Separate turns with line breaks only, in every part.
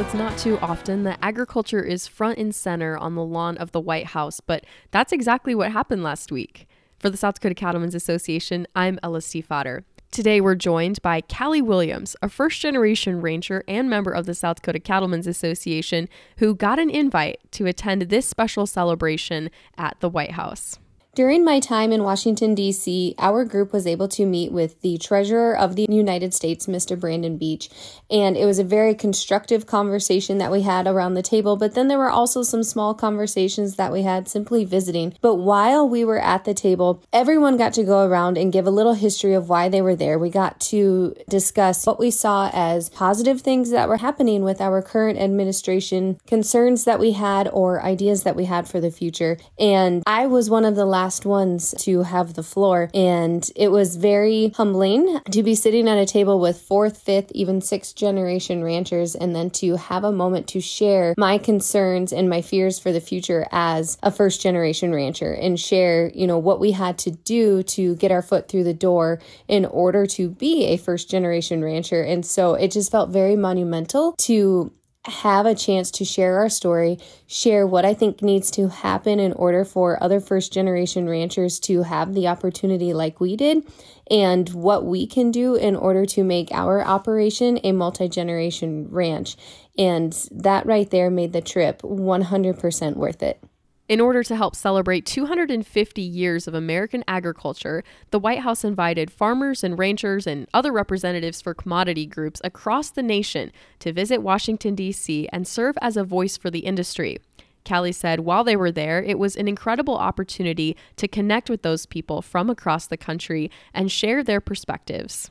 it's not too often that agriculture is front and center on the lawn of the White House, but that's exactly what happened last week. For the South Dakota Cattlemen's Association, I'm Ella Stiefvater. Today we're joined by Callie Williams, a first-generation rancher and member of the South Dakota Cattlemen's Association, who got an invite to attend this special celebration at the White House.
During my time in Washington, D.C., our group was able to meet with the Treasurer of the United States, Mr. Brandon Beach, and it was a very constructive conversation that we had around the table, but then there were also some small conversations that we had simply visiting. But while we were at the table, everyone got to go around and give a little history of why they were there. We got to discuss what we saw as positive things that were happening with our current administration, concerns that we had, or ideas that we had for the future. And I was one of the last ones to have the floor. And it was very humbling to be sitting at a table with fourth, fifth, even sixth generation ranchers, and then to have a moment to share my concerns and my fears for the future as a first generation rancher and share, what we had to do to get our foot through the door in order to be a first generation rancher. And so it just felt very monumental to have a chance to share our story, share what I think needs to happen in order for other first generation ranchers to have the opportunity like we did, and what we can do in order to make our operation a multi-generation ranch. And that right there made the trip 100% worth it.
In order to help celebrate 250 years of American agriculture, the White House invited farmers and ranchers and other representatives for commodity groups across the nation to visit Washington, D.C. and serve as a voice for the industry. Callie said while they were there, it was an incredible opportunity to connect with those people from across the country and share their perspectives.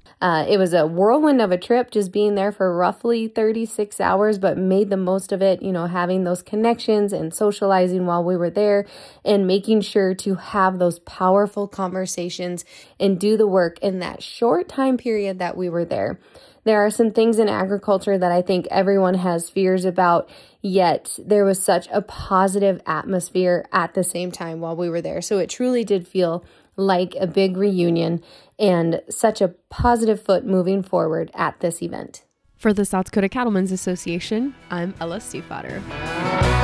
It was a whirlwind of a trip, just being there for roughly 36 hours, but made the most of it, having those connections and socializing while we were there and making sure to have those powerful conversations and do the work in that short time period that we were there. There are some things in agriculture that I think everyone has fears about, yet there was such a positive atmosphere at the same time while we were there. So it truly did feel like a big reunion and such a positive foot moving forward at this event.
For the South Dakota Cattlemen's Association, I'm Ella Stiefvater.